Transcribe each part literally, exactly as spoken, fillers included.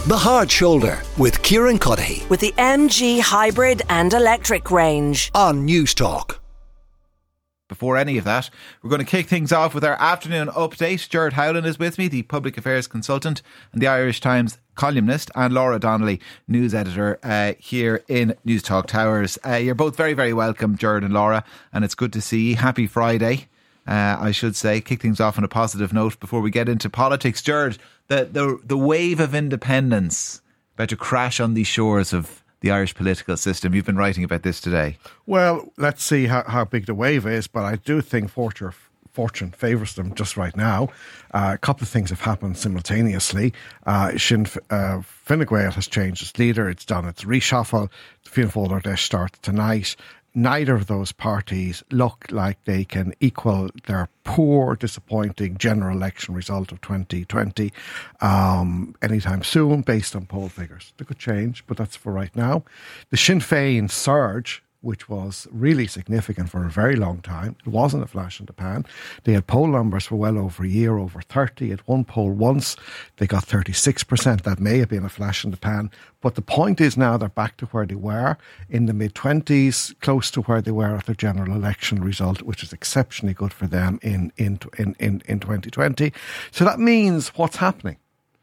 The Hard Shoulder with Kieran Cuddihy. With the M G hybrid and electric range. On News Talk. Before any of that, we're going to kick things off with our afternoon update. Gerard Howland is with me, the public affairs consultant and the Irish Times columnist, and Laura Donnelly, news editor uh, here in News Talk Towers. Uh, you're both very, very welcome, Gerard and Laura, and it's good to see you. Happy Friday, uh, I should say. Kick things off on a positive note before we get into politics. Gerard, the, the, the wave of independence about to crash on these shores of the Irish political system. You've been writing about this today. Well, let's see how, how big the wave is, but I do think fortune, fortune favours them just right now. Uh, a couple of things have happened simultaneously. Uh, Sinn uh, Fine Gael has changed its leader. It's done its reshuffle. The Fianna Fáil Deis starts tonight. Neither of those parties look like they can equal their poor, disappointing general election result of twenty twenty um, anytime soon, based on poll figures. They could change, but that's for right now. The Sinn Féin surge, which was really significant for a very long time. It wasn't a flash in the pan. They had poll numbers for well over a year, over thirty. At one poll once, they got thirty-six percent. That may have been a flash in the pan. But the point is now they're back to where they were in the mid-twenties, close to where they were at their general election result, which is exceptionally good for them in, in, in, in, in twenty twenty. So that means what's happening?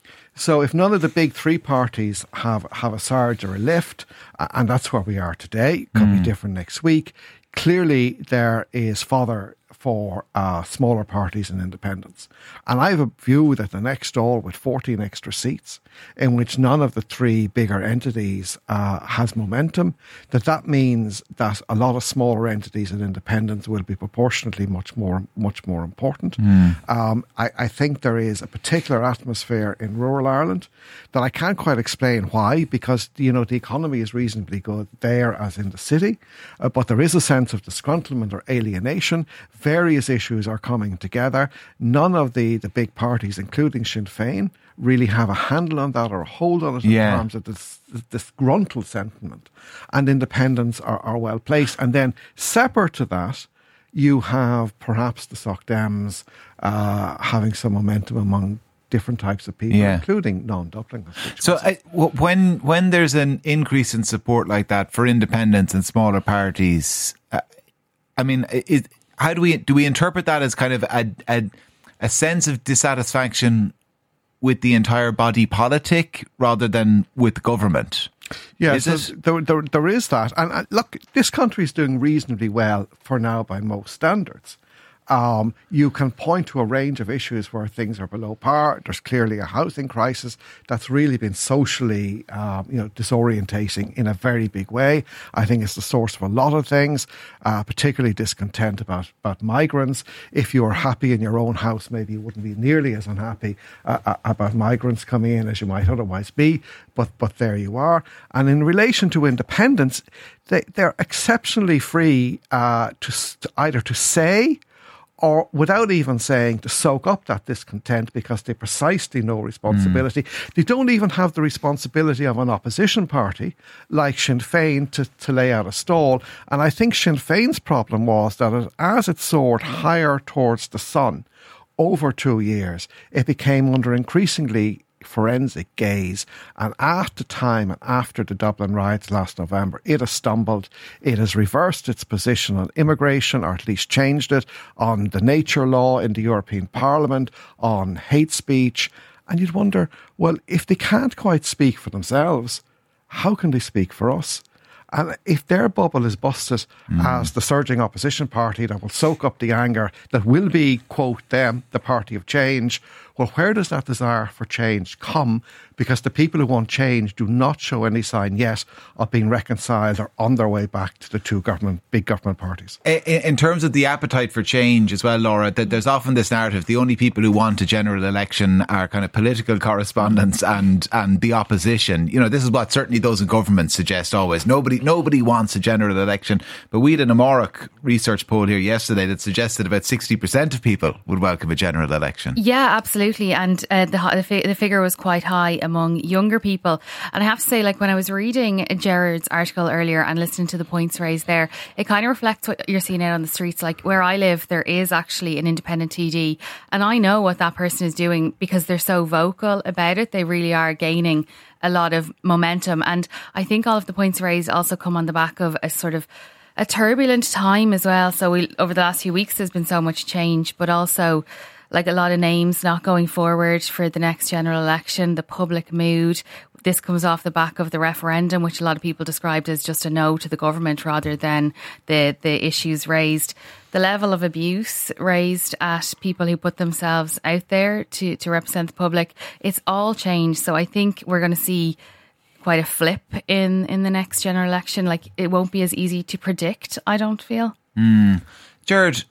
So if none of the big three parties have, have a surge or a lift, and that's where we are today, could mm. be different next week, clearly there is fodder for uh, smaller parties and independents. And I have a view that the next Dáil with fourteen extra seats, in which none of the three bigger entities uh, has momentum, that that means that a lot of smaller entities and independents will be proportionately much more much more important. Mm. Um, I, I think there is a particular atmosphere in rural Ireland that I can't quite explain why, because you know the economy is reasonably good there as in the city, uh, but there is a sense of disgruntlement or alienation. Various issues are coming together. None of the, the big parties, including Sinn Féin, really have a handle on that or a hold on it in yeah. terms of this, this disgruntled sentiment. And independents are, are well placed. And then separate to that, you have perhaps the Soc Dems uh, having some momentum among different types of people, yeah. including non-Dublin constituencies. So uh, when, when there's an increase in support like that for independents and smaller parties, uh, I mean, it, how do we do we interpret that as kind of a, a a sense of dissatisfaction with the entire body politic rather than with government? Yeah, is so there, there, there is that. And uh, look, this country is doing reasonably well for now by most standards. Um, you can point to a range of issues where things are below par. There's clearly a housing crisis that's really been socially, um, you know, disorientating in a very big way. I think it's the source of a lot of things, uh, particularly discontent about, about migrants. If you are happy in your own house, maybe you wouldn't be nearly as unhappy uh, about migrants coming in as you might otherwise be. But but there you are. And in relation to independence, they, they're exceptionally free uh, to, to either to say, or without even saying, to soak up that discontent because they precisely know responsibility. Mm. They don't even have the responsibility of an opposition party like Sinn Féin to, to lay out a stall. And I think Sinn Féin's problem was that it, as it soared higher towards the sun over two years, it became under increasingly forensic gaze, and at the time and after the Dublin riots last November, it has stumbled. It has reversed its position on immigration, or at least changed it, on the nature law in the European Parliament, on hate speech. And you'd wonder, well, if they can't quite speak for themselves, how can they speak for us? And if their bubble is busted mm. as the surging opposition party that will soak up the anger, that will be, quote, them, the party of change, well, where does that desire for change come? Because the people who want change do not show any sign yet of being reconciled or on their way back to the two government, big government parties. In, in terms of the appetite for change as well, Laura, that there's often this narrative, the only people who want a general election are kind of political correspondents and, and the opposition. You know, this is what certainly those in government suggest always. Nobody nobody wants a general election. But we had an Amórach research poll here yesterday that suggested about sixty percent of people would welcome a general election. Yeah, absolutely. absolutely. And uh, the, the, fi- the figure was quite high among younger people. And I have to say, like, when I was reading Gerard's article earlier and listening to the points raised there, it kind of reflects what you're seeing out on the streets. Like, where I live, there is actually an independent T D. And I know what that person is doing because they're so vocal about it. They really are gaining a lot of momentum. And I think all of the points raised also come on the back of a sort of a turbulent time as well. So we, over the last few weeks, there's been so much change, but also like a lot of names not going forward for the next general election, the public mood. This comes off the back of the referendum, which a lot of people described as just a no to the government rather than the, the issues raised. The level of abuse raised at people who put themselves out there to, to represent the public, it's all changed. So I think we're going to see quite a flip in, in the next general election. Like, it won't be as easy to predict, I don't feel. Mm. Gerard,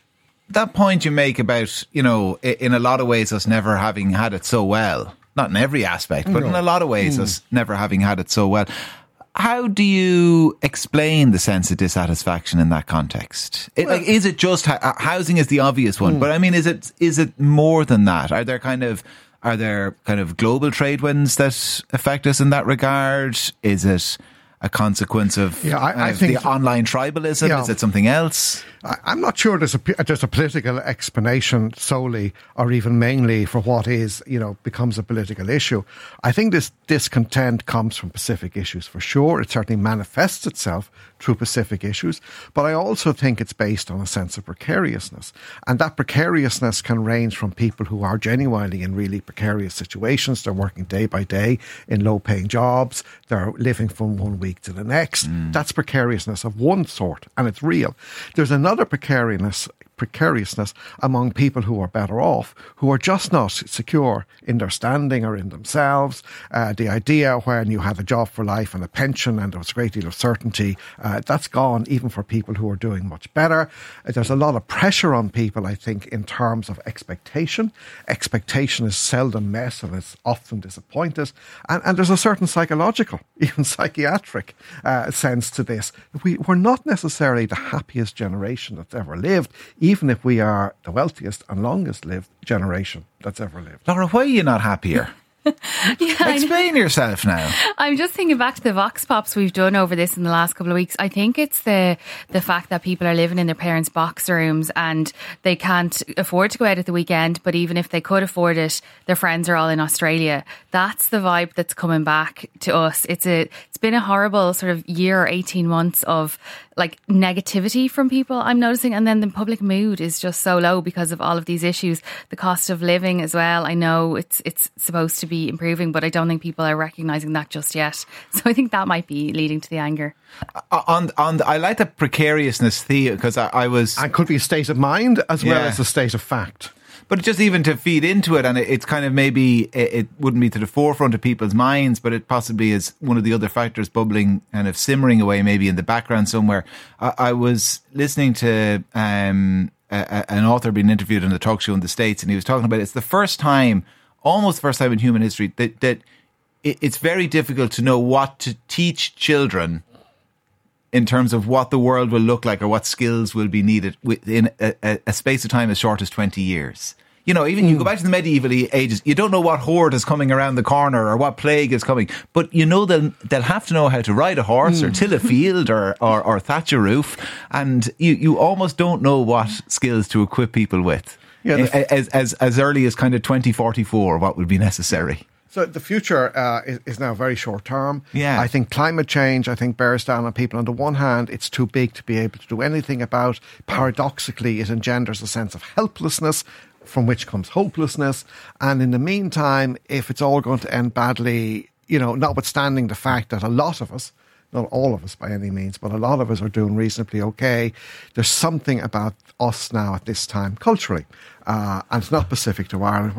that point you make about, you know, in a lot of ways us never having had it so well, not in every aspect, but no. in a lot of ways mm. us never having had it so well. How do you explain the sense of dissatisfaction in that context? It, well, like, is it just housing is the obvious one, mm. but I mean, is it is it more than that? Are there kind of Are there kind of global trade winds that affect us in that regard? Is it a consequence of yeah, I, I uh, think the online tribalism? Yeah. Is it something else? I, I'm not sure there's a, there's a political explanation solely or even mainly for what is, you know, becomes a political issue. I think this discontent comes from Pacific issues for sure. It certainly manifests itself through Pacific issues. But I also think it's based on a sense of precariousness. And that precariousness can range from people who are genuinely in really precarious situations. They're working day by day in low-paying jobs. They're living from one week to the next. Mm. That's precariousness of one sort, and it's real. There's another precariousness precariousness among people who are better off, who are just not secure in their standing or in themselves. Uh, the idea when you had a job for life and a pension and there was a great deal of certainty, uh, that's gone even for people who are doing much better. Uh, there's a lot of pressure on people, I think, in terms of expectation. Expectation is seldom met and it's often disappointed. And, and there's a certain psychological, even psychiatric uh, sense to this. We, we're not necessarily the happiest generation that's ever lived, even if we are the wealthiest and longest lived generation that's ever lived. Laura, why are you not happier? Yeah, explain yourself now. I'm just thinking back to the Vox Pops we've done over this in the last couple of weeks. I think it's the the fact that people are living in their parents' box rooms and they can't afford to go out at the weekend, but even if they could afford it, their friends are all in Australia. That's the vibe that's coming back to us. It's a it's been a horrible sort of year or eighteen months of like negativity from people, I'm noticing, and then the public mood is just so low because of all of these issues. The cost of living as well. I know it's it's supposed to be improving, but I don't think people are recognising that just yet. So I think that might be leading to the anger. Uh, on on the, I like the precariousness theory because I, I was and could be a state of mind as well yeah. as a state of fact. But just even to feed into it, and it, it's kind of maybe it, it wouldn't be to the forefront of people's minds, but it possibly is one of the other factors bubbling, kind of simmering away, maybe in the background somewhere. I, I was listening to um, a, a, an author being interviewed on a talk show in the States, and he was talking about it's the first time, almost the first time in human history, that that it, it's very difficult to know what to teach children in terms of what the world will look like or what skills will be needed within a, a, a space of time as short as twenty years. You know, even mm. you go back to the medieval ages, you don't know what horde is coming around the corner or what plague is coming, but you know they'll, they'll have to know how to ride a horse mm. or till a field or, or, or thatch a roof, and you, you almost don't know what skills to equip people with. Yeah, f- as, as, as early as kind of twenty forty-four, what would be necessary. So the future uh, is, is now very short term. Yeah. I think climate change, I think, bears down on people. On the one hand, it's too big to be able to do anything about. Paradoxically, it engenders a sense of helplessness, from which comes hopelessness. And in the meantime, if it's all going to end badly, you know, notwithstanding the fact that a lot of us, not all of us by any means, but a lot of us are doing reasonably okay, there's something about us now at this time culturally. Uh, and it's not specific to Ireland. We're not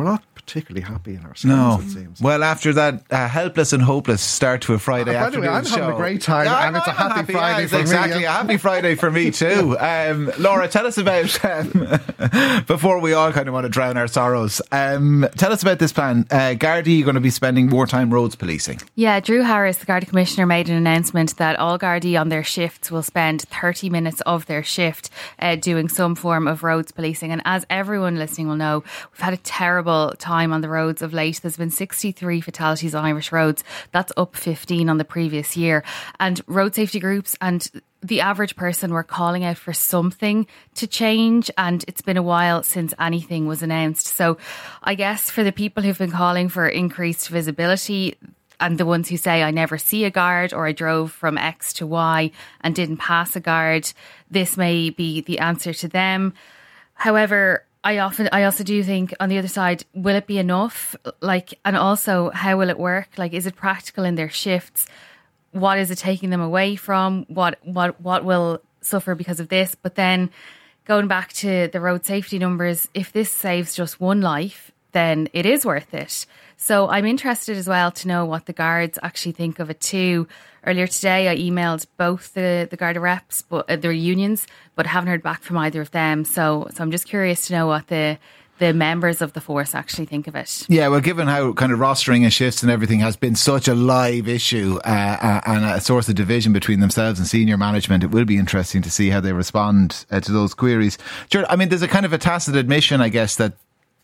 particularly happy in our schools, No. it seems. Well, after that uh, helpless and hopeless start to a Friday Uh, by the way, afternoon I'm show. having a great time, Yeah, and it's a I'm happy Friday yeah, for me, exactly, yeah. a happy Friday for me too. Um, Laura, tell us about, um, before we all kind of want to drown our sorrows, um, tell us about this plan. Uh, Gardaí, you're going to be spending more time roads policing. Yeah, Drew Harris, the Garda Commissioner, made an announcement that all Gardaí on their shifts will spend thirty minutes of their shift uh, doing some form of roads policing. And as everyone listening will know, we've had a terrible time on the roads of late. There's been sixty-three fatalities on Irish roads. That's up fifteen on the previous year. And road safety groups and the average person were calling out for something to change, and it's been a while since anything was announced. So I guess for the people who've been calling for increased visibility, and the ones who say I never see a guard, or I drove from X to Y and didn't pass a guard, this may be the answer to them. However, I often, I also do think on the other side, will it be enough? Like, and also how will it work? Like, is it practical in their shifts? What is it taking them away from? What, what, what will suffer because of this? But then going back to the road safety numbers, if this saves just one life, then it is worth it. So I'm interested as well to know what the guards actually think of it too. Earlier today, I emailed both the, the Garda reps, but uh, their unions, but haven't heard back from either of them. So, so I'm just curious to know what the the members of the force actually think of it. Yeah, well, given how kind of rostering and shifts and everything has been such a live issue uh, and a source of division between themselves and senior management, it will be interesting to see how they respond uh, to those queries. Sure, I mean, there's a kind of a tacit admission, I guess, that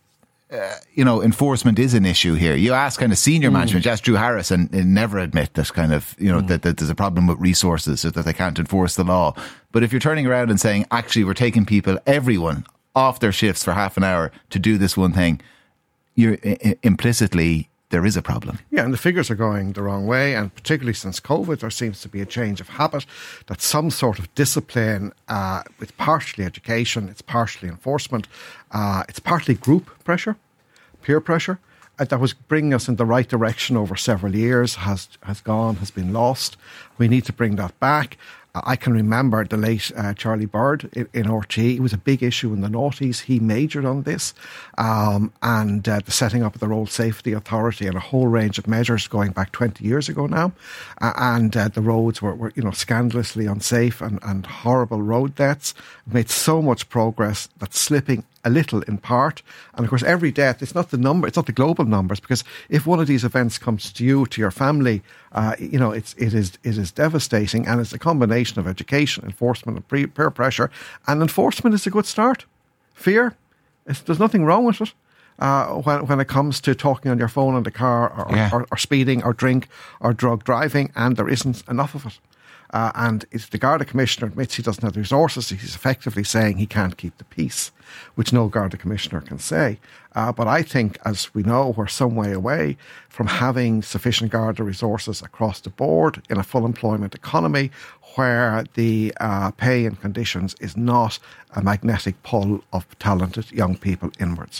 Uh, you know, enforcement is an issue here. You ask kind of senior management, mm. you ask Drew Harris, and, and never admit that kind of, you know, mm. that, that there's a problem with resources or that they can't enforce the law. But if you're turning around and saying, actually, we're taking people, everyone, off their shifts for half an hour to do this one thing, you're I- implicitly, there is a problem. Yeah, and the figures are going the wrong way, and particularly since COVID, there seems to be a change of habit, that some sort of discipline, uh, it's partially education, it's partially enforcement, uh, it's partly group pressure, peer pressure, uh, that was bringing us in the right direction over several years, has has gone, has been lost. We need to bring that back. I can remember the late uh, Charlie Bird in, in R T. It was a big issue in the noughties. He majored on this, um, and uh, the setting up of the Road Safety Authority and a whole range of measures going back twenty years ago now. Uh, and uh, the roads were, were, you know, scandalously unsafe and, and horrible road deaths. We've made so much progress that's slipping a little in part. And of course, every death, it's not the number, it's not the global numbers, because if one of these events comes to you, to your family, uh, you know, it's, it is, it is devastating. And it's a combination of education, enforcement, and pre- peer pressure. And enforcement is a good start. Fear, it's, there's nothing wrong with it. Uh, when, when it comes to talking on your phone in the car, or, Yeah. or, or speeding, or drink, or drug driving, and there isn't enough of it. Uh, and if the Garda Commissioner admits he doesn't have the resources, he's effectively saying he can't keep the peace, which no Garda Commissioner can say. Uh, but I think, as we know, we're some way away from having sufficient Garda resources across the board in a full employment economy where the uh, pay and conditions is not a magnetic pull of talented young people inwards.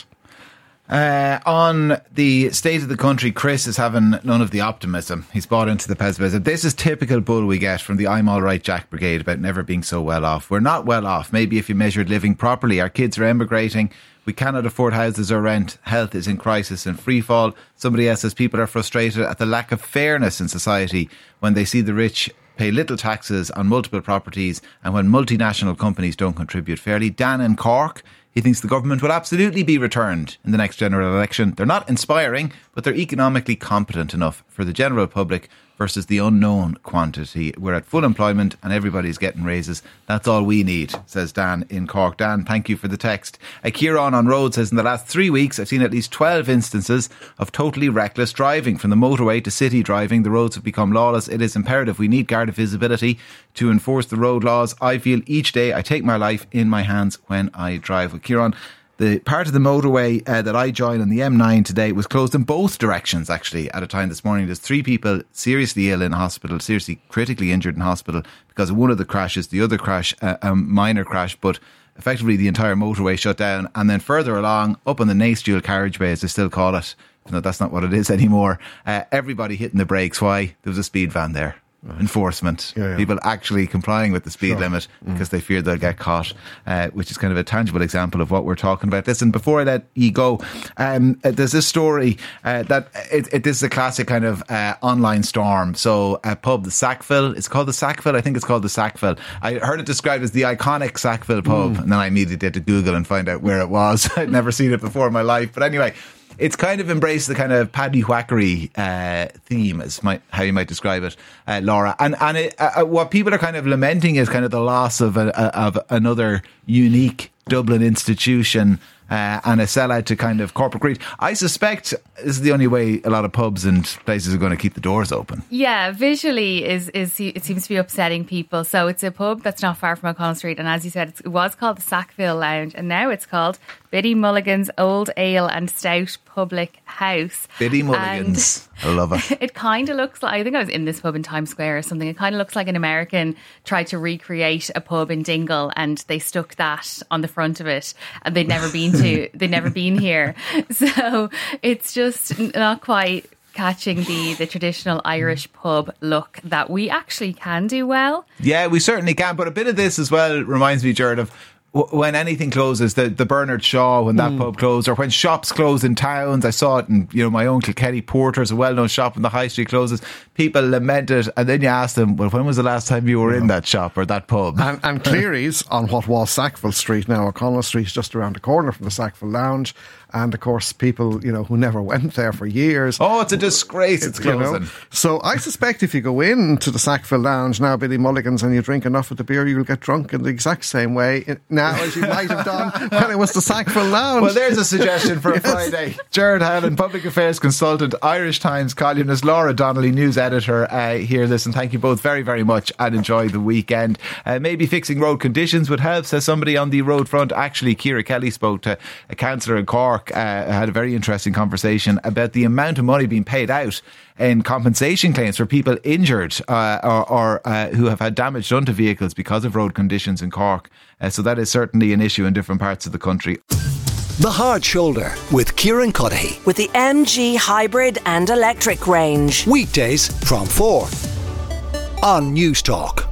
Uh, on the state of the country, Chris is having none of the optimism. He's bought into the pessimism. This is typical bull we get from the I'm All Right Jack Brigade about never being so well off. We're not well off. Maybe if you measured living properly. Our kids are emigrating. We cannot afford houses or rent. Health is in crisis and free fall. Somebody else says people are frustrated at the lack of fairness in society when they see the rich pay little taxes on multiple properties and when multinational companies don't contribute fairly. Dan in Cork, he thinks the government will absolutely be returned in the next general election. They're not inspiring, but they're economically competent enough for the general public versus the unknown quantity. We're at full employment and everybody's getting raises. That's all we need, says Dan in Cork. Dan, thank you for the text. Uh, Kieran on Road says, in the last three weeks, I've seen at least twelve instances of totally reckless driving. From the motorway to city driving, the roads have become lawless. It is imperative we need Garda visibility to enforce the road laws. I feel each day I take my life in my hands when I drive. Well, Kieran, the part of the motorway uh, that I joined on the M nine today was closed in both directions, actually, at a time this morning. There's three people seriously ill in hospital, seriously critically injured in hospital because of one of the crashes, the other crash, uh, a minor crash, but effectively the entire motorway shut down. And then further along, up on the Nace dual carriageway, as they still call it, no, that's not what it is anymore, uh, everybody hitting the brakes. Why? There was a speed van there. enforcement, Yeah, yeah. people actually complying with the speed Sure. limit because they fear they'll get caught, uh, which is kind of a tangible example of what we're talking about. Listen, before I let you go, um, uh, there's this story uh, that it, it, this is a classic kind of uh, online storm. So a pub, the Sackville, it's called the Sackville. I think it's called the Sackville. I heard it described as the iconic Sackville pub, and then I immediately did to Google and find out where it was. I'd never seen it before in my life, but anyway. It's kind of embraced the kind of paddy whackery uh, theme, as might, how you might describe it, uh, Laura. And and it, uh, what people are kind of lamenting is kind of the loss of a, of another unique Dublin institution uh, and a sellout to kind of corporate greed. I suspect this is the only way a lot of pubs and places are going to keep the doors open. Yeah, visually is is it seems to be upsetting people. So it's a pub that's not far from O'Connell Street, and as you said, it was called the Sackville Lounge, and now it's called Biddy Mulligan's Old Ale and Stout Public House. Biddy Mulligan's, I love it. It kind of looks like, I think I was in this pub in Times Square or something. It kind of looks like an American tried to recreate a pub in Dingle, and they stuck that on the front of it, and they'd never been to, they'd never been here. So it's just not quite catching the, the traditional Irish pub look that we actually can do well. Yeah, we certainly can. But a bit of this as well reminds me, Jared, of when anything closes, the, the Bernard Shaw, when that mm. pub closed, or when shops close in towns. I saw it in, you know, my own Kilkenny Porter's, a well-known shop in the high street closes. People lament it, and then you ask them, well, when was the last time you were yeah. in that shop or that pub? And, and Cleary's on what was Sackville Street, now O'Connell Street, is just around the corner from the Sackville Lounge. And of course, people, you know, who never went there for years. Oh, it's a disgrace. It's closing. You know? So I suspect if you go into the Sackville Lounge now, Biddy Mulligan's, and you drink enough of the beer, you'll get drunk in the exact same way now as you might have done when it was the Sackville Lounge. Well, there's a suggestion for a yes. Friday. Jared Howland, Public Affairs Consultant, Irish Times columnist, Laura Donnelly, News Editor, uh, here. Listen, thank you both very, very much, and enjoy the weekend. Uh, maybe fixing road conditions would help, says somebody on the road front. Actually, Ciara Kelly spoke to a councillor in Cork, uh, had a very interesting conversation about the amount of money being paid out in compensation claims for people injured uh, or, or uh, who have had damage done to vehicles because of road conditions in Cork. Uh, so that is certainly an issue in different parts of the country. The Hard Shoulder with Kieran Cuddihy. With the M G hybrid and electric range. Weekdays from four on News Talk.